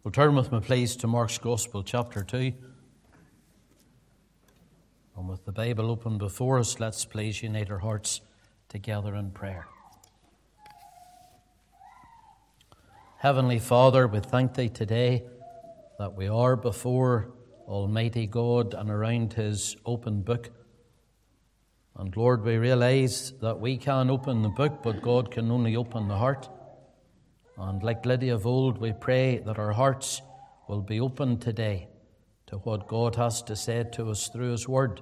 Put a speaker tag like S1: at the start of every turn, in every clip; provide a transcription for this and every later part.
S1: Well, turn with me, please, to Mark's Gospel, chapter 2. And with the Bible open before us, let's please unite our hearts together in prayer. Heavenly Father, we thank Thee today that we are before Almighty God and around His open book. And Lord, we realize that we can open the book, but God can only open the heart. And like Lydia of old, we pray that our hearts will be open today to what God has to say to us through His Word.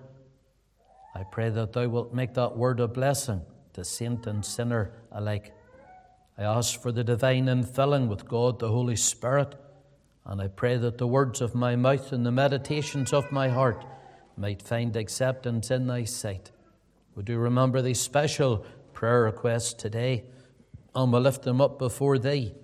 S1: I pray that Thou wilt make that Word a blessing to saint and sinner alike. I ask for the divine infilling with God, the Holy Spirit, and I pray that the words of my mouth and the meditations of my heart might find acceptance in Thy sight. We do remember these special prayer requests today, and we'll lift them up before Thee.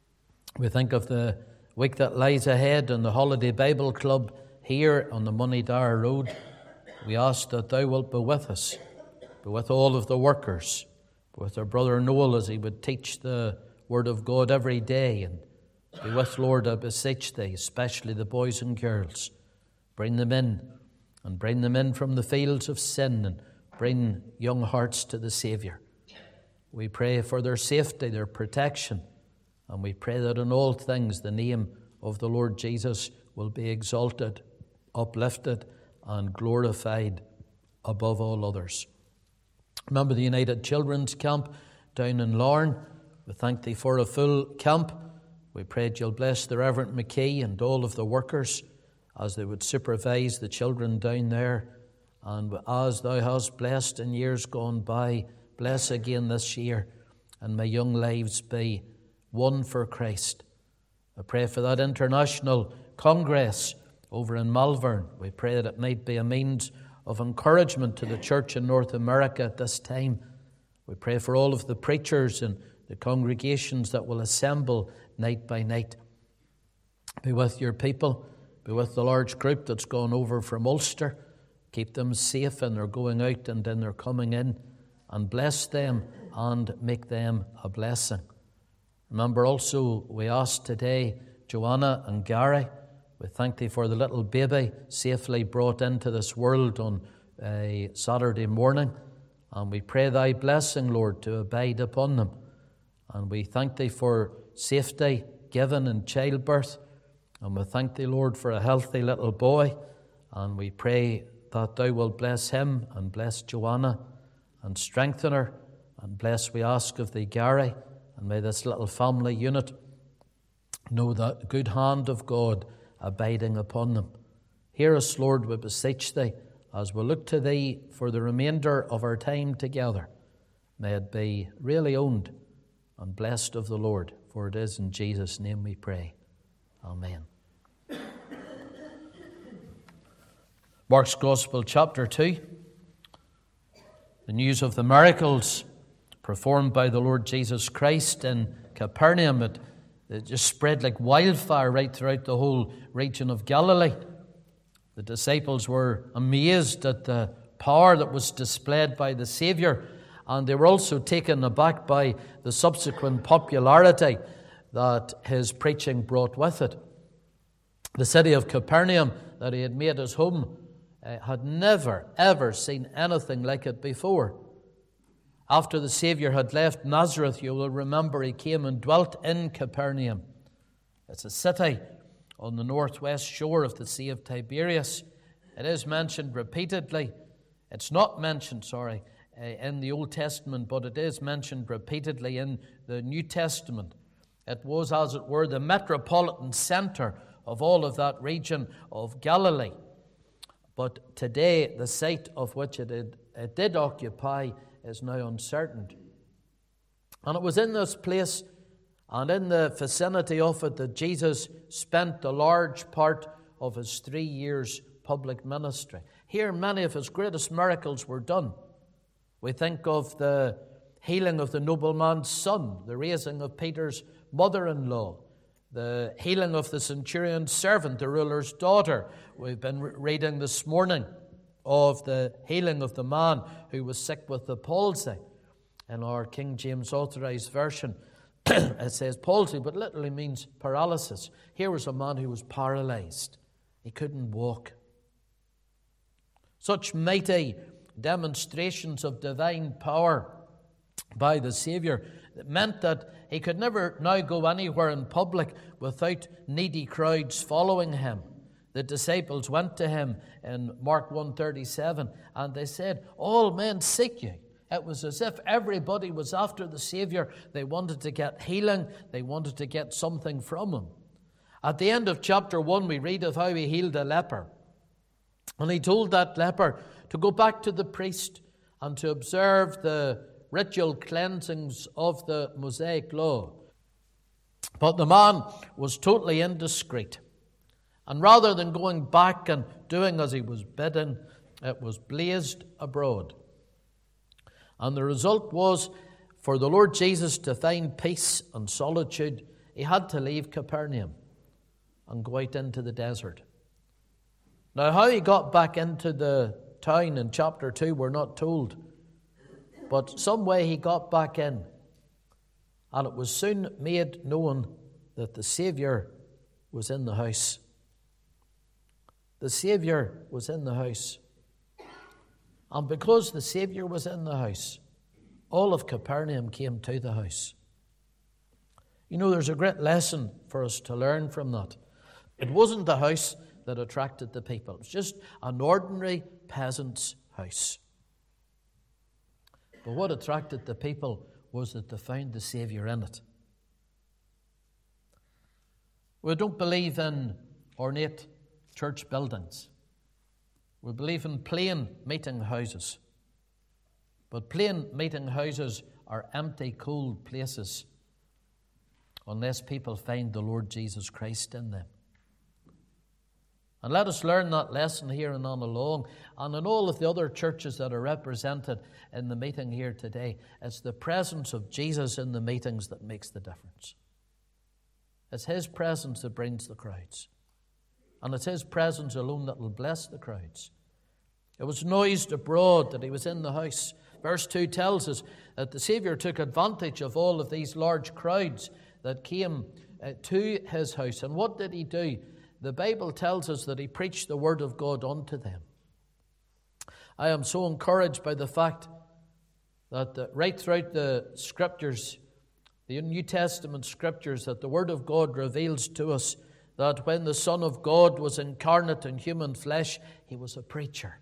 S1: We think of the week that lies ahead in the Holiday Bible Club here on the Moneydar Road. We ask that Thou wilt be with us, be with all of the workers, be with our brother Noel as he would teach the Word of God every day, and be with, Lord, I beseech Thee, especially the boys and girls. Bring them in, and bring them in from the fields of sin, and bring young hearts to the Saviour. We pray for their safety, their protection, and we pray that in all things the name of the Lord Jesus will be exalted, uplifted, and glorified above all others. Remember the United Children's Camp down in Larne. We thank Thee for a full camp. We pray that You'll bless the Reverend McKee and all of the workers as they would supervise the children down there. And as Thou hast blessed in years gone by, bless again this year, and may young lives be won for Christ. I pray for that international congress over in Malvern. We pray that it might be a means of encouragement to the church in North America at this time. We pray for all of the preachers and the congregations that will assemble night by night. Be with Your people. Be with the large group that's gone over from Ulster. Keep them safe in their going out and in their coming in. And bless them and make them a blessing. Remember also, we ask today, Joanna and Gary, we thank Thee for the little baby safely brought into this world on a Saturday morning. And we pray Thy blessing, Lord, to abide upon them. And we thank Thee for safety given in childbirth. And we thank Thee, Lord, for a healthy little boy. And we pray that Thou wilt bless him and bless Joanna and strengthen her, and bless, we ask of Thee, Gary, and may this little family unit know that good hand of God abiding upon them. Hear us, Lord, we beseech Thee, as we look to Thee for the remainder of our time together. May it be really owned and blessed of the Lord, for it is in Jesus' name we pray. Amen. Mark's Gospel, chapter 2. The news of the miracles performed by the Lord Jesus Christ in Capernaum, it just spread like wildfire right throughout the whole region of Galilee. The disciples were amazed at the power that was displayed by the Saviour, and they were also taken aback by the subsequent popularity that His preaching brought with it. The city of Capernaum that He had made His home had never, ever seen anything like it before. After the Saviour had left Nazareth, you will remember He came and dwelt in Capernaum. It's a city on the northwest shore of the Sea of Tiberias. It is mentioned repeatedly. It's not mentioned, in the Old Testament, but it is mentioned repeatedly in the New Testament. It was, as it were, the metropolitan center of all of that region of Galilee. But today, the site of which it did occupy is now uncertain. And it was in this place and in the vicinity of it that Jesus spent a large part of His 3 years public ministry. Here, many of His greatest miracles were done. We think of the healing of the nobleman's son, the raising of Peter's mother-in-law, the healing of the centurion's servant, the ruler's daughter. We've been reading this morning of the healing of the man who was sick with the palsy in our King James Authorized Version. It says palsy, but literally means paralysis. Here was a man who was paralyzed. He couldn't walk. Such mighty demonstrations of divine power by the Savior meant that he could never now go anywhere in public without needy crowds following him. The disciples went to him in Mark 1:37, and they said, "All men seek you." It was as if everybody was after the Savior. They wanted to get healing. They wanted to get something from him. At the end of chapter 1, we read of how he healed a leper. And he told that leper to go back to the priest and to observe the ritual cleansings of the Mosaic law. But the man was totally indiscreet. And rather than going back and doing as he was bidden, it was blazed abroad. And the result was, for the Lord Jesus to find peace and solitude, he had to leave Capernaum and go out into the desert. Now, how he got back into the town in chapter 2, we're not told. But some way he got back in. And it was soon made known that the Savior was in the house. The Savior was in the house. And because the Savior was in the house, all of Capernaum came to the house. You know, there's a great lesson for us to learn from that. It wasn't the house that attracted the people. It was just an ordinary peasant's house. But what attracted the people was that they found the Savior in it. We don't believe in ornate church buildings. We believe in plain meeting houses. But plain meeting houses are empty, cold places unless people find the Lord Jesus Christ in them. And let us learn that lesson here and on along. And in all of the other churches that are represented in the meeting here today, it's the presence of Jesus in the meetings that makes the difference. It's his presence that brings the crowds. And it's his presence alone that will bless the crowds. It was noised abroad that he was in the house. Verse 2 tells us that the Savior took advantage of all of these large crowds that came to his house. And what did he do? The Bible tells us that he preached the word of God unto them. I am so encouraged by the fact that right throughout the Scriptures, the New Testament Scriptures, that the word of God reveals to us that when the Son of God was incarnate in human flesh, he was a preacher.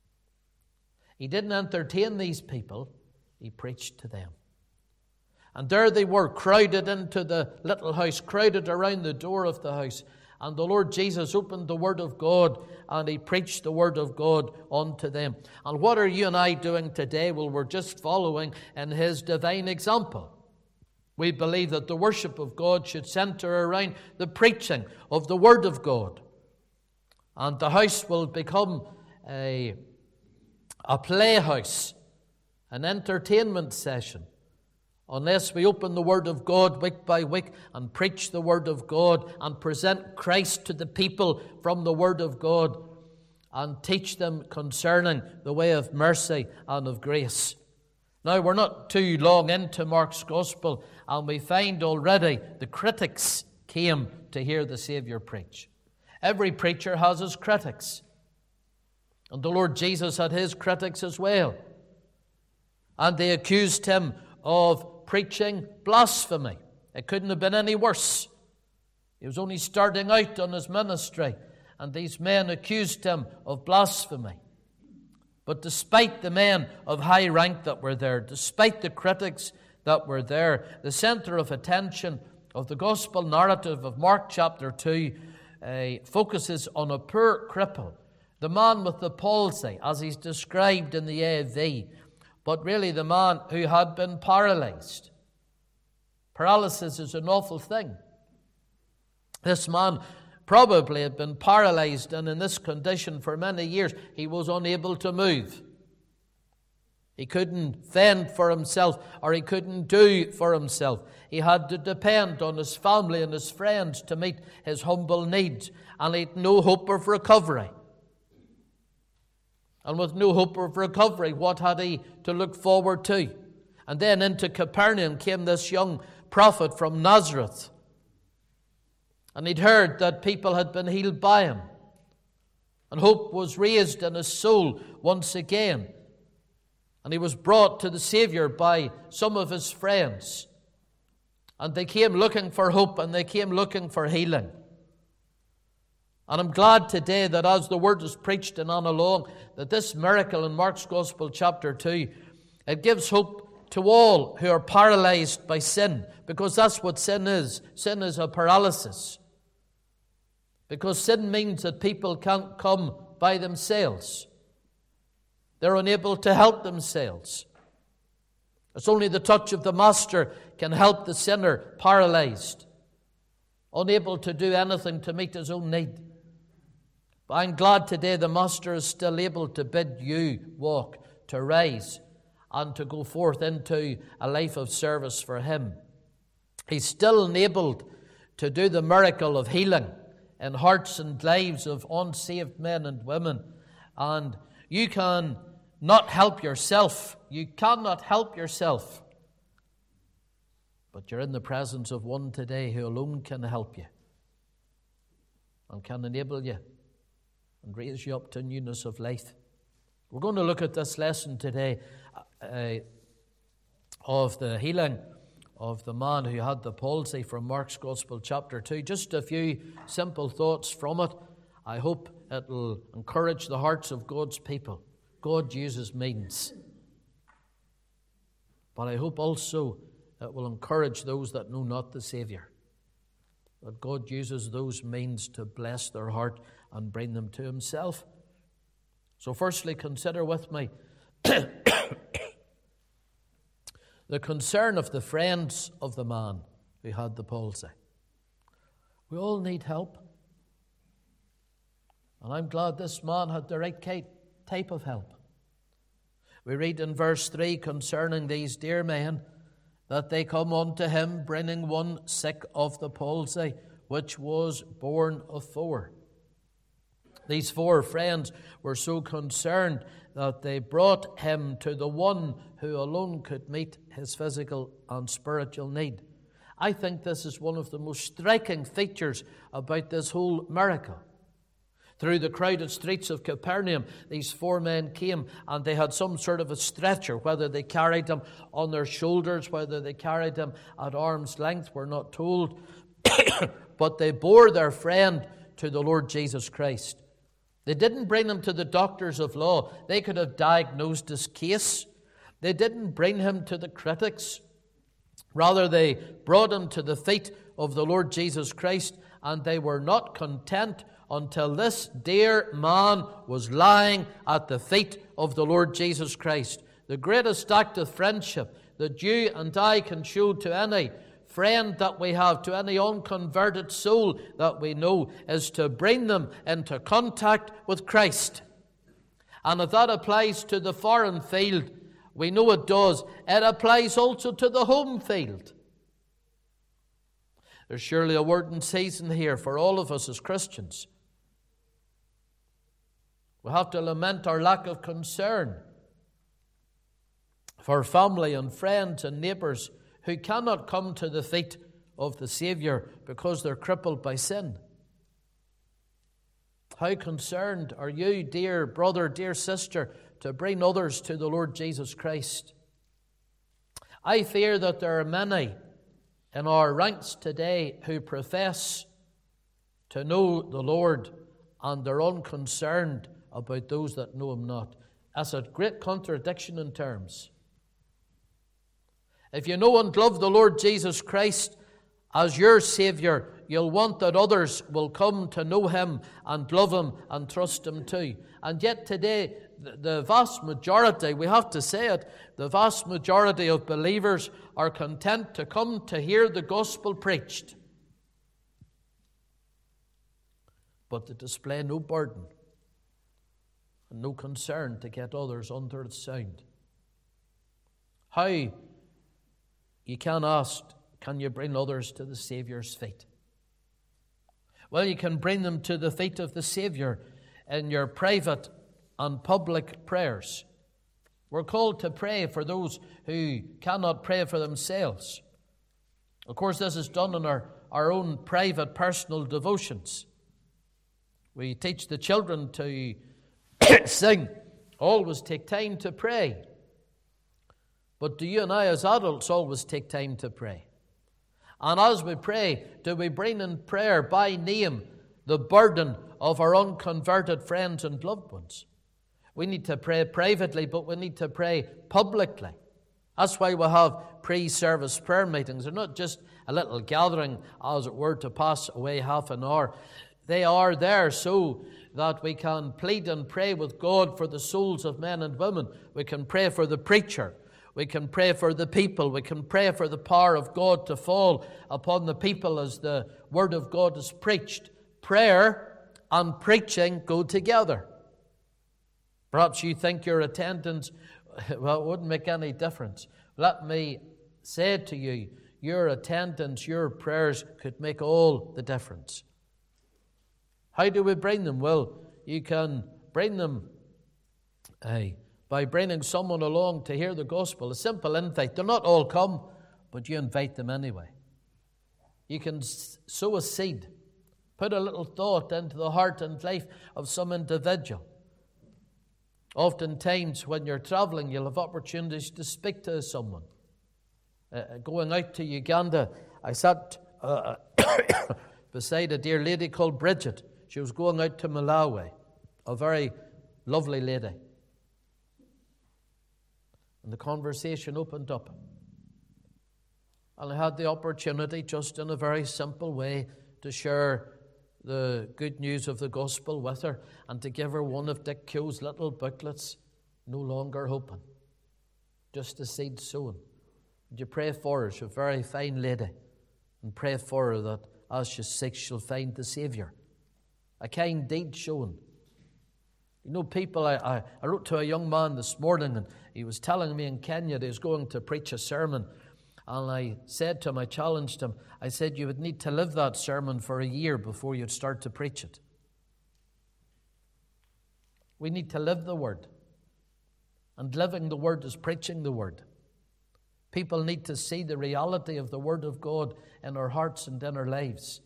S1: He didn't entertain these people, he preached to them. And there they were, crowded into the little house, crowded around the door of the house. And the Lord Jesus opened the Word of God and he preached the Word of God unto them. And what are you and I doing today? Well, we're just following in his divine example. We believe that the worship of God should center around the preaching of the Word of God. And the house will become a playhouse, an entertainment session, unless we open the Word of God week by week and preach the Word of God and present Christ to the people from the Word of God and teach them concerning the way of mercy and of grace. Now, we're not too long into Mark's Gospel, and we find already the critics came to hear the Savior preach. Every preacher has his critics. And the Lord Jesus had his critics as well. And they accused him of preaching blasphemy. It couldn't have been any worse. He was only starting out on his ministry, and these men accused him of blasphemy. But despite the men of high rank that were there, despite the critics that were there, the center of attention of the gospel narrative of Mark chapter 2 focuses on a poor cripple, the man with the palsy, as he's described in the AV, but really the man who had been paralyzed. Paralysis is an awful thing. This man probably had been paralyzed and in this condition for many years. He was unable to move. He couldn't fend for himself, or he couldn't do for himself. He had to depend on his family and his friends to meet his humble needs, and he had no hope of recovery. And with no hope of recovery, what had he to look forward to? And then into Capernaum came this young prophet from Nazareth. And he'd heard that people had been healed by him. And hope was raised in his soul once again. And he was brought to the Savior by some of his friends. And they came looking for hope, and they came looking for healing. And I'm glad today that as the word is preached and on along, that this miracle in Mark's Gospel chapter 2, it gives hope to all who are paralyzed by sin, because that's what sin is. Sin is a paralysis. Because sin means that people can't come by themselves. They're unable to help themselves. It's only the touch of the Master can help the sinner paralyzed, unable to do anything to meet his own need. But I'm glad today the Master is still able to bid you walk, to rise, and to go forth into a life of service for Him. He's still enabled to do the miracle of healing in hearts and lives of unsaved men and women. And you can not help yourself. You cannot help yourself. But you're in the presence of one today who alone can help you and can enable you and raise you up to newness of life. We're going to look at this lesson today of the healing of the man who had the palsy from Mark's Gospel chapter 2. Just a few simple thoughts from it. I hope it will encourage the hearts of God's people. God uses means. But I hope also it will encourage those that know not the Savior. That God uses those means to bless their heart and bring them to Himself. So firstly, consider with me the concern of the friends of the man who had the palsy. We all need help. And I'm glad this man had the right type of help. We read in verse 3 concerning these dear men, that they come unto him, bringing one sick of the palsy, which was born of 4. These 4 friends were so concerned that they brought him to the one who alone could meet his physical and spiritual need. I think this is one of the most striking features about this whole miracle. Through the crowded streets of Capernaum, these 4 men came, and they had some sort of a stretcher. Whether they carried him on their shoulders, whether they carried him at arm's length, we're not told. But they bore their friend to the Lord Jesus Christ. They didn't bring him to the doctors of law. They could have diagnosed his case. They didn't bring him to the critics. Rather, they brought him to the feet of the Lord Jesus Christ, and they were not content until this dear man was lying at the feet of the Lord Jesus Christ. The greatest act of friendship that you and I can show to any friend that we have, to any unconverted soul that we know, is to bring them into contact with Christ. And if that applies to the foreign field, we know it does. It applies also to the home field. There's surely a word in season here for all of us as Christians. We have to lament our lack of concern for family and friends and neighbours who cannot come to the feet of the Savior because they're crippled by sin. How concerned are you, dear brother, dear sister, to bring others to the Lord Jesus Christ? I fear that there are many in our ranks today who profess to know the Lord, and they're unconcerned about those that know Him not. That's a great contradiction in terms. If you know and love the Lord Jesus Christ as your Savior, you'll want that others will come to know Him and love Him and trust Him too. And yet today, the vast majority, we have to say it, the vast majority of believers are content to come to hear the gospel preached, but to display no burden and no concern to get others under its sound. How, you can ask, can you bring others to the Saviour's feet? Well, you can bring them to the feet of the Savior in your private and public prayers. We're called to pray for those who cannot pray for themselves. Of course, this is done in our own private personal devotions. We teach the children to sing. Always take time to pray. But do you and I as adults always take time to pray? And as we pray, do we bring in prayer by name the burden of our unconverted friends and loved ones? We need to pray privately, but we need to pray publicly. That's why we have pre-service prayer meetings. They're not just a little gathering, as it were, to pass away half an hour. They are there so that we can plead and pray with God for the souls of men and women. We can pray for the preacher. We can pray for the people. We can pray for the power of God to fall upon the people as the Word of God is preached. Prayer and preaching go together. Perhaps you think your attendance, well, it wouldn't make any difference. Let me say to you, your attendance, your prayers could make all the difference. How do we bring them? Well, you can bring them by bringing someone along to hear the gospel. A simple invite. They'll not all come, but you invite them anyway. You can sow a seed. Put a little thought into the heart and life of some individual. Oftentimes, when you're traveling, you'll have opportunities to speak to someone. Going out to Uganda, I sat beside a dear lady called Bridget. She was going out to Malawi, a very lovely lady. And the conversation opened up. And I had the opportunity, just in a very simple way, to share the good news of the gospel with her and to give her one of Dick Keogh's little booklets, No Longer Hoping. Just a seed sown. Would you pray for her? She's a very fine lady. And pray for her that as she's sick, she'll find the Saviour. A kind deed shown. You know, people, I wrote to a young man this morning, and he was telling me in Kenya that he was going to preach a sermon. And I said to him, I challenged him, I said, you would need to live that sermon for a year before you'd start to preach it. We need to live the Word. And living the Word is preaching the Word. People need to see the reality of the Word of God in our hearts and in our lives.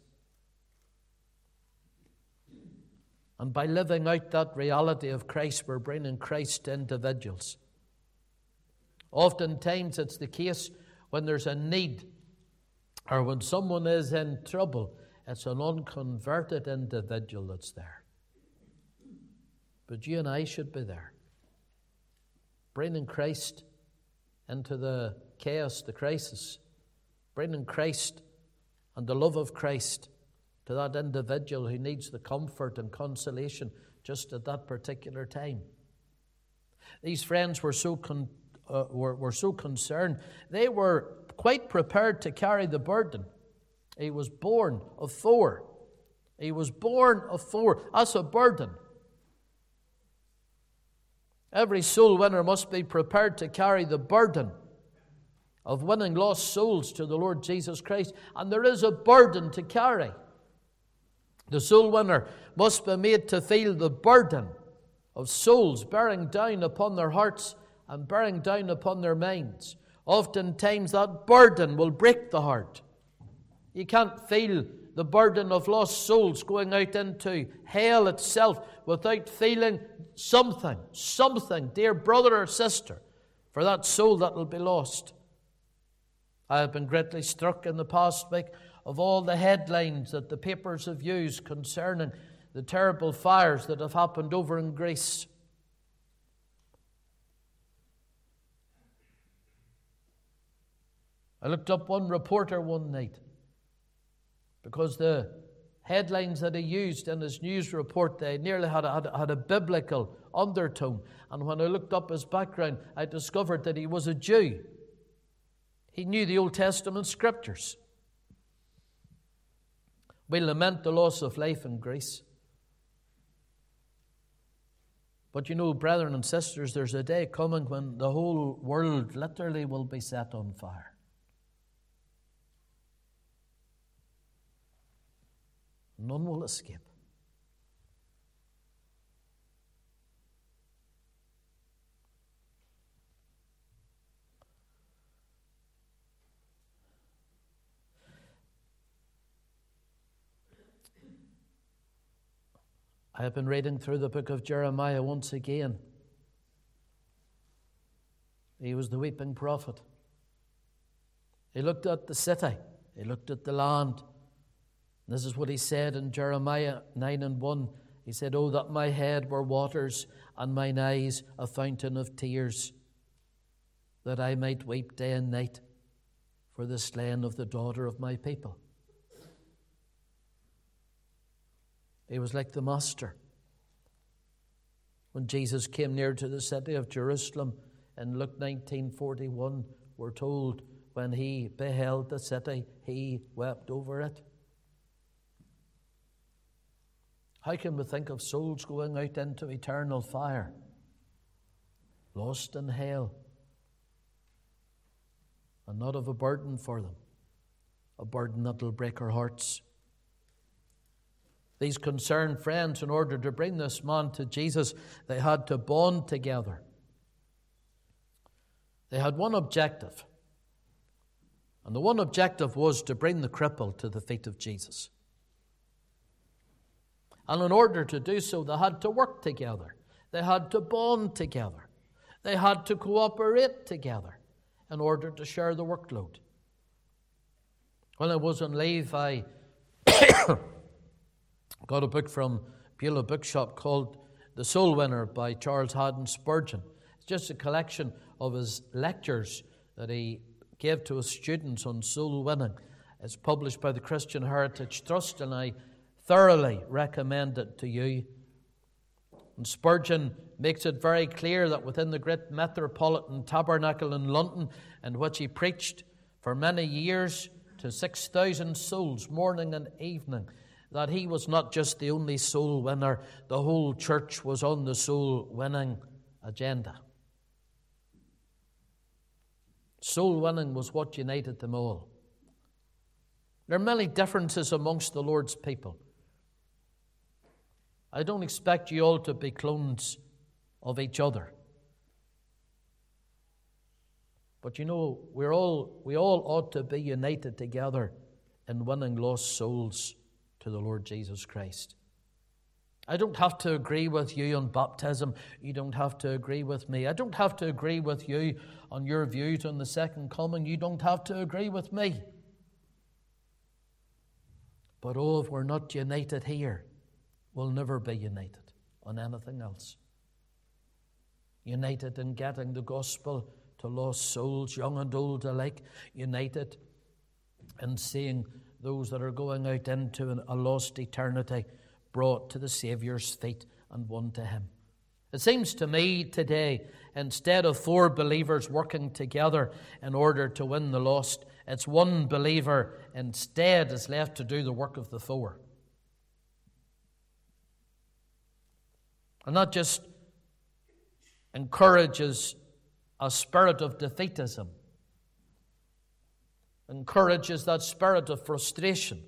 S1: And by living out that reality of Christ, we're bringing Christ to individuals. Oftentimes it's the case when there's a need or when someone is in trouble, it's an unconverted individual that's there. But you and I should be there, bringing Christ into the chaos, the crisis, bringing Christ and the love of Christ to that individual who needs the comfort and consolation just at that particular time. These friends were so concerned. They were quite prepared to carry the burden. He was born of 4. He was born of 4. That's a burden. Every soul winner must be prepared to carry the burden of winning lost souls to the Lord Jesus Christ. And there is a burden to carry. The soul winner must be made to feel the burden of souls bearing down upon their hearts and bearing down upon their minds. Oftentimes that burden will break the heart. You can't feel the burden of lost souls going out into hell itself without feeling something, dear brother or sister, for that soul that will be lost. I have been greatly struck in the past week of all the headlines that the papers have used concerning the terrible fires that have happened over in Greece. I looked up one reporter one night because the headlines that he used in his news report, they nearly had a biblical undertone. And when I looked up his background, I discovered that he was a Jew. He knew the Old Testament scriptures. We lament the loss of life in Greece. But you know, brethren and sisters, there's a day coming when the whole world literally will be set on fire. None will escape. I have been reading through the book of Jeremiah once again. He was the weeping prophet. He looked at the city. He looked at the land. This is what he said in Jeremiah 9:1. He said, "Oh, that my head were waters and mine eyes a fountain of tears, that I might weep day and night for the slain of the daughter of my people." He was like the Master. When Jesus came near to the city of Jerusalem in Luke 19:41, we're told when he beheld the city, he wept over it. How can we think of souls going out into eternal fire, lost in hell, and not have a burden for them, a burden that will break our hearts? These concerned friends, in order to bring this man to Jesus, they had to bond together. They had one objective, and the one objective was to bring the cripple to the feet of Jesus. And in order to do so, they had to work together. They had to bond together. They had to cooperate together in order to share the workload. When I was on leave, I got a book from Beulah Bookshop called The Soul Winner by Charles Haddon Spurgeon. It's just a collection of his lectures that he gave to his students on soul winning. It's published by the Christian Heritage Trust, and I thoroughly recommend it to you. And Spurgeon makes it very clear that within the great metropolitan tabernacle in London, in which he preached for many years to 6,000 souls morning and evening, that he was not just the only soul winner. The whole church was on the soul winning agenda. Soul winning was what united them all. There are many differences amongst the Lord's people. I don't expect you all to be clones of each other. But you know, we all ought to be united together in winning lost souls to the Lord Jesus Christ. I don't have to agree with you on baptism. You don't have to agree with me. I don't have to agree with you on your views on the second coming. You don't have to agree with me. But oh, if we're not united here, we'll never be united on anything else. United in getting the gospel to lost souls, young and old alike. United in seeing those that are going out into a lost eternity brought to the Saviour's feet and won to Him. It seems to me today, instead of 4 believers working together in order to win the lost, it's one believer instead is left to do the work of the 4. And that just encourages a spirit of defeatism, encourages that spirit of frustration.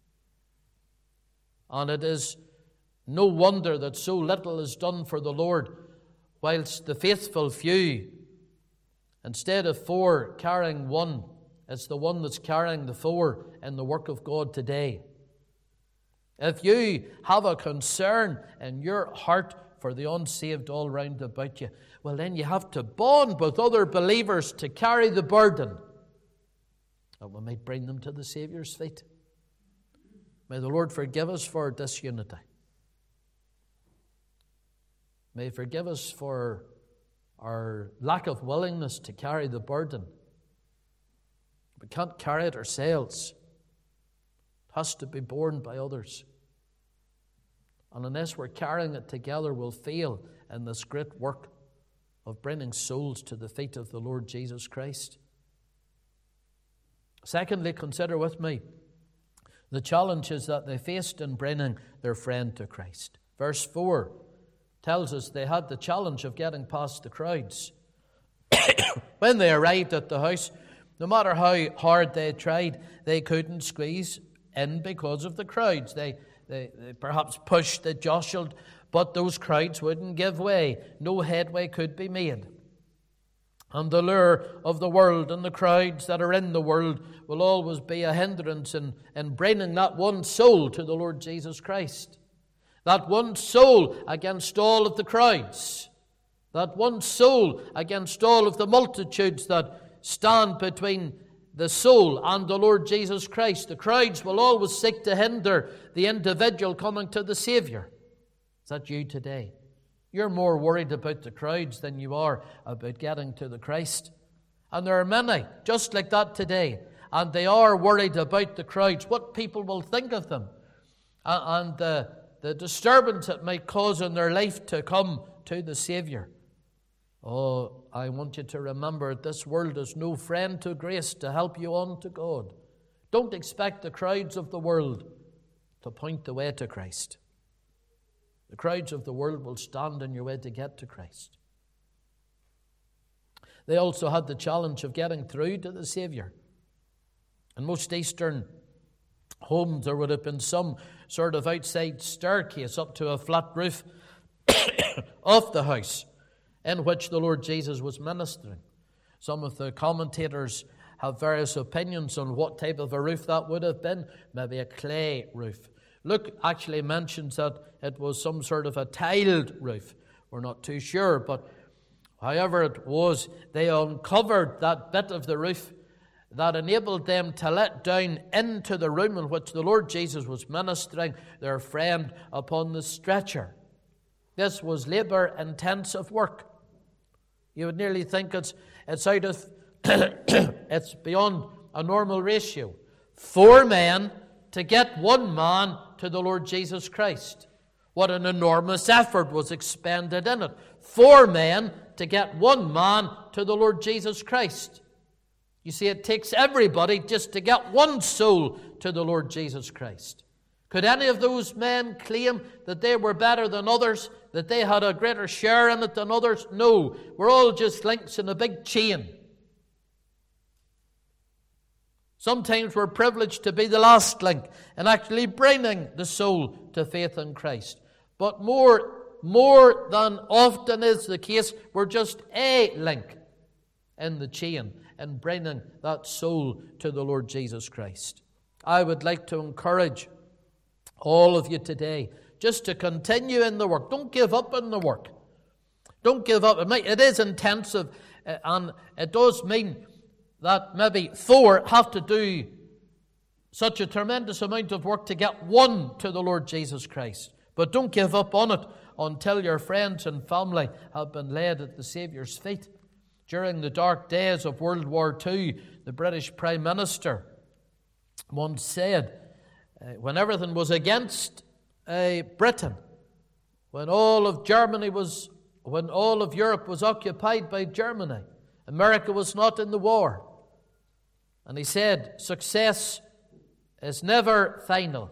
S1: And it is no wonder that so little is done for the Lord, whilst the faithful few, instead of 4 carrying one, it's the one that's carrying the 4 in the work of God today. If you have a concern in your heart for the unsaved all round about you, well then you have to bond with other believers to carry the burden, that we might bring them to the Saviour's feet. May the Lord forgive us for disunity. May He forgive us for our lack of willingness to carry the burden. We can't carry it ourselves. It has to be borne by others. And unless we're carrying it together, we'll fail in this great work of bringing souls to the feet of the Lord Jesus Christ. Secondly, consider with me the challenges that they faced in bringing their friend to Christ. Verse 4 tells us they had the challenge of getting past the crowds. When they arrived at the house, no matter how hard they tried, they couldn't squeeze in because of the crowds. They perhaps pushed, they jostled, but those crowds wouldn't give way. No headway could be made. And the lure of the world and the crowds that are in the world will always be a hindrance in bringing that one soul to the Lord Jesus Christ. That one soul against all of the crowds. That one soul against all of the multitudes that stand between the soul and the Lord Jesus Christ. The crowds will always seek to hinder the individual coming to the Savior. Is that you today? You're more worried about the crowds than you are about getting to the Christ. And there are many just like that today. And they are worried about the crowds, what people will think of them, and the disturbance it might cause in their life to come to the Savior. Oh, I want you to remember this world is no friend to grace to help you on to God. Don't expect the crowds of the world to point the way to Christ. The crowds of the world will stand in your way to get to Christ. They also had the challenge of getting through to the Savior. In most Eastern homes, there would have been some sort of outside staircase up to a flat roof of the house in which the Lord Jesus was ministering. Some of the commentators have various opinions on what type of a roof that would have been. Maybe a clay roof. Luke actually mentions that it was some sort of a tiled roof. We're not too sure, but however it was, they uncovered that bit of the roof that enabled them to let down into the room in which the Lord Jesus was ministering their friend upon the stretcher. This was labor-intensive work. You would nearly think it's out of it's beyond a normal ratio. 4 men to get 1 man to the Lord Jesus Christ. What an enormous effort was expended in it. 4 men to get 1 man to the Lord Jesus Christ. You see, it takes everybody just to get 1 soul to the Lord Jesus Christ. Could any of those men claim that they were better than others, that they had a greater share in it than others? No, we're all just links in a big chain. Sometimes we're privileged to be the last link in actually bringing the soul to faith in Christ. But more than often is the case, we're just a link in the chain in bringing that soul to the Lord Jesus Christ. I would like to encourage all of you today just to continue in the work. Don't give up in the work. Don't give up. It is intensive, and it does mean that maybe 4 have to do such a tremendous amount of work to get 1 to the Lord Jesus Christ. But don't give up on it until your friends and family have been laid at the Saviour's feet. During the dark days of World War II, the British Prime Minister once said, when everything was against Britain, when all of Europe was occupied by Germany, America was not in the war. And he said, success is never final.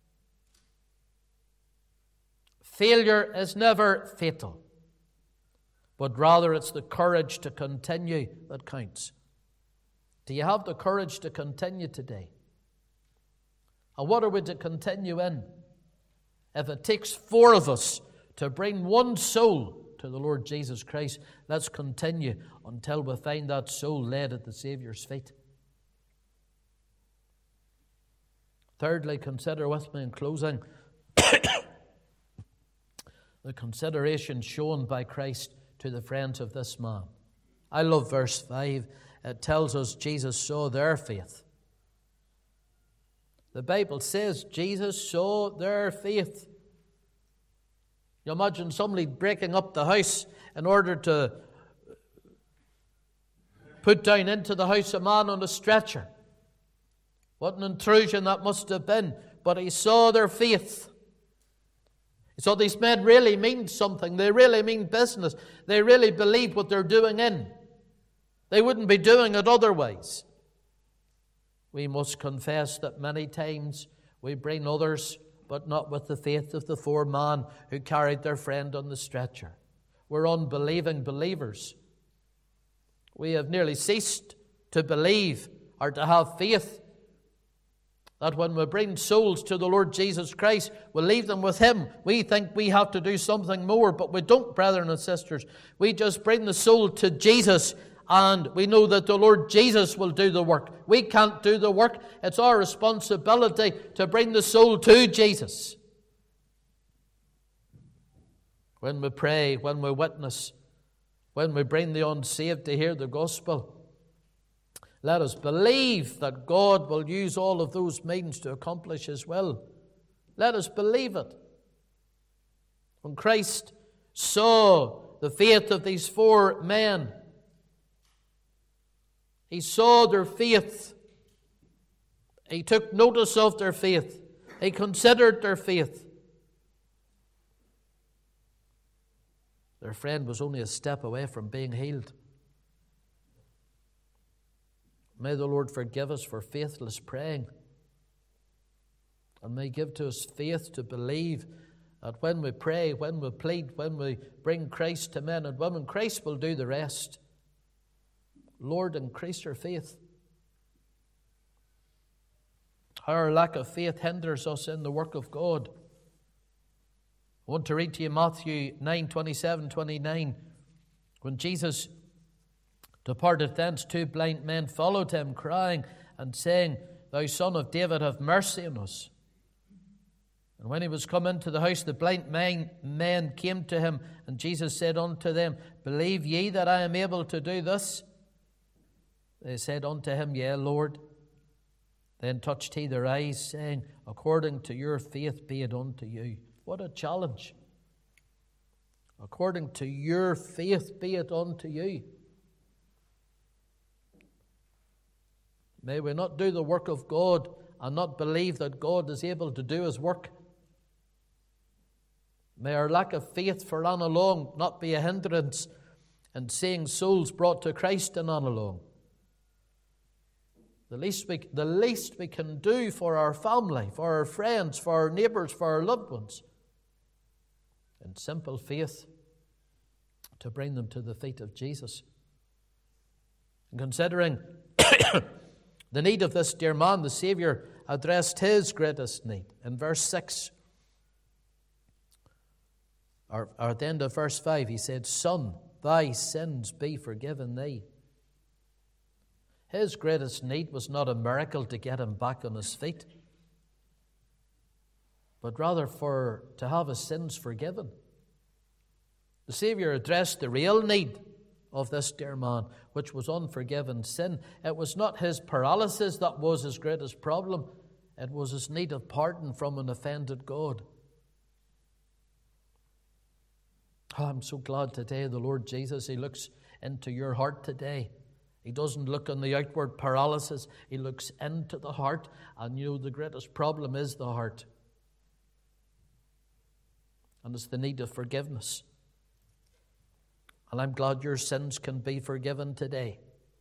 S1: Failure is never fatal. But rather it's the courage to continue that counts. Do you have the courage to continue today? And what are we to continue in? If it takes 4 of us to bring 1 soul to the Lord Jesus Christ, let's continue until we find that soul laid at the Saviour's feet. Thirdly, consider with me in closing the consideration shown by Christ to the friends of this man. I love verse 5. It tells us Jesus saw their faith. The Bible says Jesus saw their faith. You imagine somebody breaking up the house in order to put down into the house a man on a stretcher. What an intrusion that must have been. But he saw their faith. So these men really mean something. They really mean business. They really believe what they're doing in. They wouldn't be doing it otherwise. We must confess that many times we bring others, but not with the faith of the 4 men who carried their friend on the stretcher. We're unbelieving believers. We have nearly ceased to believe or to have faith that when we bring souls to the Lord Jesus Christ, we'll leave them with Him. We think we have to do something more, but we don't, brethren and sisters. We just bring the soul to Jesus, and we know that the Lord Jesus will do the work. We can't do the work. It's our responsibility to bring the soul to Jesus. when we pray, when we witness, when we bring the unsaved to hear the gospel. Let us believe that God will use all of those means to accomplish His will. Let us believe it. When Christ saw the faith of these 4 men, He saw their faith. He took notice of their faith. He considered their faith. Their friend was only a step away from being healed. May the Lord forgive us for faithless praying. And may give to us faith to believe that when we pray, when we plead, when we bring Christ to men and women, Christ will do the rest. Lord, increase our faith. Our lack of faith hinders us in the work of God. I want to read to you Matthew 9:27-29. When Jesus departed thence, 2 blind men followed him, crying and saying, Thou Son of David, have mercy on us. And when he was come into the house, the blind men came to him, and Jesus said unto them, Believe ye that I am able to do this? They said unto him, Yea, Lord. Then touched he their eyes, saying, According to your faith be it unto you. What a challenge. According to your faith be it unto you. May we not do the work of God and not believe that God is able to do His work. May our lack of faith for Annalong not be a hindrance in seeing souls brought to Christ in Annalong. The least we can do for our family, for our friends, for our neighbours, for our loved ones, in simple faith, to bring them to the feet of Jesus. And considering the need of this dear man, the Saviour addressed his greatest need. In verse 6, or at the end of verse 5, he said, Son, thy sins be forgiven thee. His greatest need was not a miracle to get him back on his feet, but rather to have his sins forgiven. The Saviour addressed the real need of this dear man, which was unforgiven sin. It was not his paralysis that was his greatest problem. It was his need of pardon from an offended God. Oh, I'm so glad today the Lord Jesus, He looks into your heart today. He doesn't look on the outward paralysis. He looks into the heart. And you know the greatest problem is the heart. And it's the need of forgiveness. And I'm glad your sins can be forgiven today.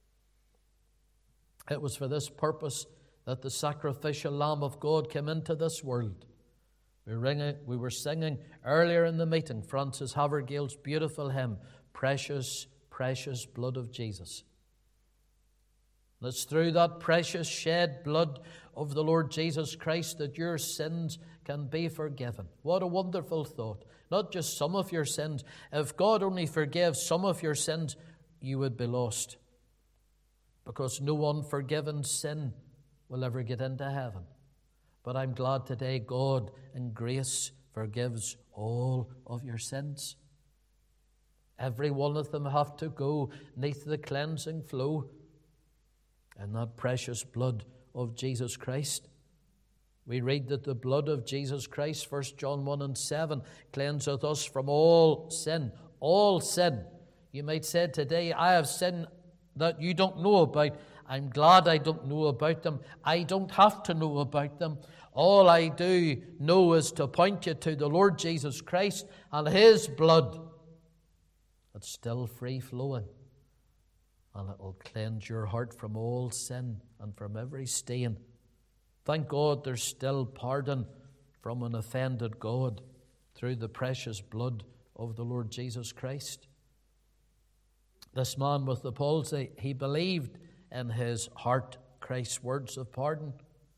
S1: It was for this purpose that the sacrificial Lamb of God came into this world. We were singing earlier in the meeting Francis Havergale's beautiful hymn, Precious, Precious Blood of Jesus. And it's through that precious shed blood of the Lord Jesus Christ that your sins can be forgiven. What a wonderful thought. Not just some of your sins. If God only forgave some of your sins, you would be lost. Because no unforgiven sin will ever get into heaven. But I'm glad today God in grace forgives all of your sins. Every one of them have to go neath the cleansing flow in that precious blood of Jesus Christ. We read that the blood of Jesus Christ, 1 John 1:7, cleanseth us from all sin. All sin. You might say today, I have sin that you don't know about. I'm glad I don't know about them. I don't have to know about them. All I do know is to point you to the Lord Jesus Christ and His blood. It's still free flowing. And it will cleanse your heart from all sin and from every stain. Thank God there's still pardon from an offended God through the precious blood of the Lord Jesus Christ. This man with the palsy, he believed in his heart Christ's words of pardon.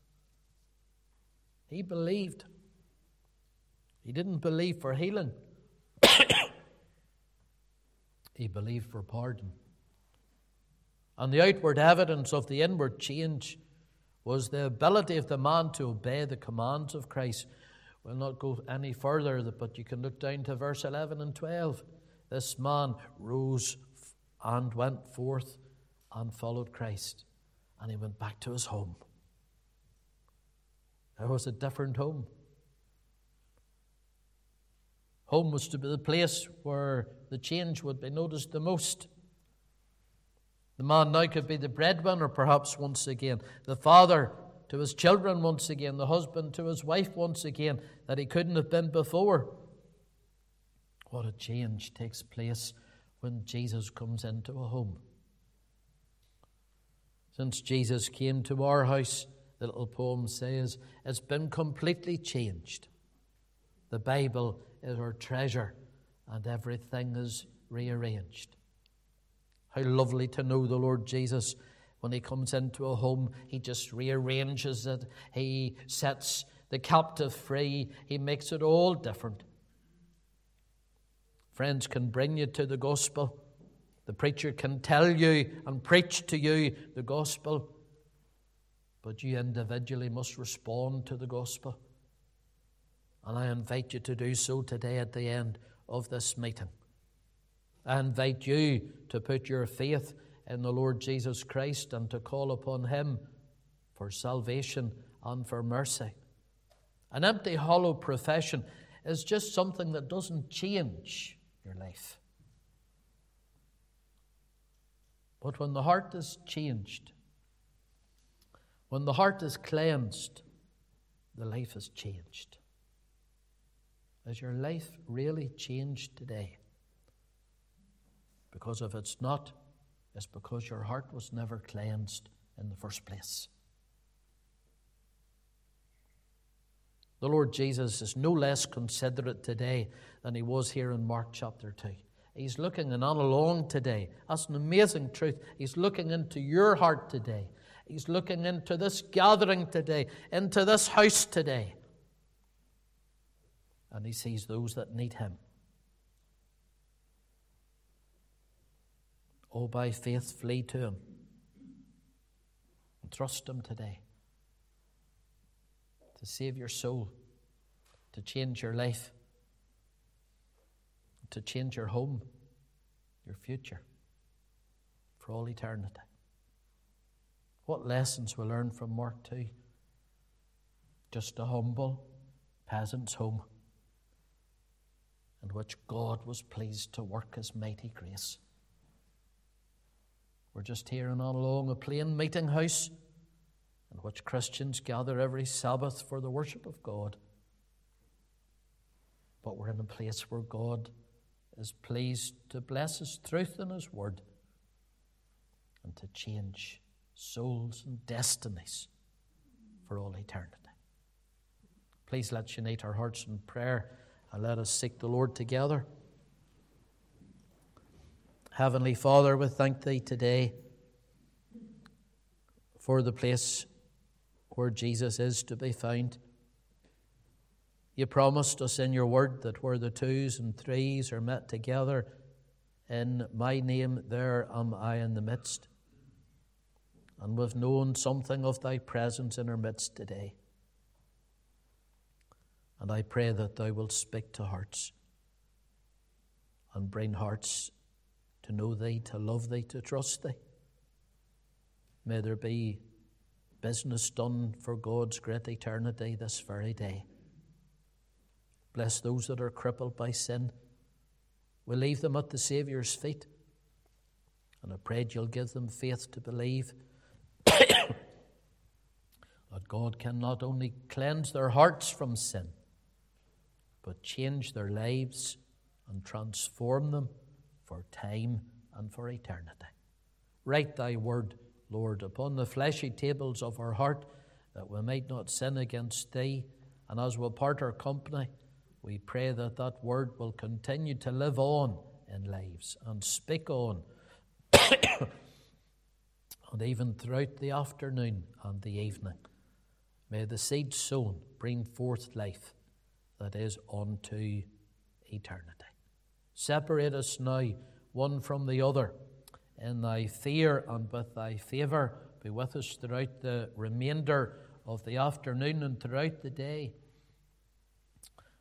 S1: He believed. He didn't believe for healing. He believed for pardon. And the outward evidence of the inward change was the ability of the man to obey the commands of Christ. We'll not go any further, but you can look down to verse 11 and 12. This man rose and went forth and followed Christ. And he went back to his home. It was a different home. Home was to be the place where the change would be noticed the most. The man now could be the breadwinner perhaps once again, the father to his children once again, the husband to his wife once again, that he couldn't have been before. What a change takes place when Jesus comes into a home. Since Jesus came to our house, the little poem says, it's been completely changed. The Bible is our treasure, and everything is rearranged. How lovely to know the Lord Jesus. When he comes into a home, he just rearranges it. He sets the captive free. He makes it all different. Friends can bring you to the gospel. The preacher can tell you and preach to you the gospel. But you individually must respond to the gospel. And I invite you to do so today at the end of this meeting. I invite you to put your faith in the Lord Jesus Christ and to call upon him for salvation and for mercy. An empty, hollow profession is just something that doesn't change your life. But when the heart is changed, when the heart is cleansed, the life is changed. Is your life really changed today? Because if it's not, it's because your heart was never cleansed in the first place. The Lord Jesus is no less considerate today than he was here in Mark chapter 2. He's looking on along today. That's an amazing truth. He's looking into your heart today. He's looking into this gathering today, into this house today. And he sees those that need him. Oh, by faith, flee to him. And trust him today. To save your soul. To change your life. To change your home. Your future. For all eternity. What lessons we learn from Mark 2? Just a humble peasant's home in which God was pleased to work his mighty grace. We're just hearing on along a plain meeting house in which Christians gather every Sabbath for the worship of God. But we're in a place where God is pleased to bless his truth and his word and to change souls and destinies for all eternity. Please let's unite our hearts in prayer and let us seek the Lord together. Heavenly Father, we thank thee today for the place where Jesus is to be found. You promised us in your word that where the twos and threes are met together in my name, there am I in the midst. And we've known something of thy presence in our midst today. And I pray that thou wilt speak to hearts and bring hearts to know thee, to love thee, to trust thee. May there be business done for God's great eternity this very day. Bless those that are crippled by sin. We leave them at the Saviour's feet. And I pray you'll give them faith to believe that God can not only cleanse their hearts from sin, but change their lives and transform them for time and for eternity. Write thy word, Lord, upon the fleshy tables of our heart, that we might not sin against thee. And as we part our company, we pray that that word will continue to live on in lives and speak on, and even throughout the afternoon and the evening. May the seed sown bring forth life that is unto eternity. Separate us now, one from the other, in thy fear and with thy favour. Be with us throughout the remainder of the afternoon and throughout the day.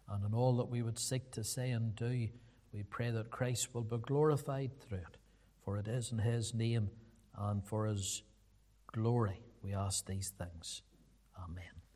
S1: and in all that we would seek to say and do, we pray that Christ will be glorified through it. For it is in his name and for his glory we ask these things. Amen.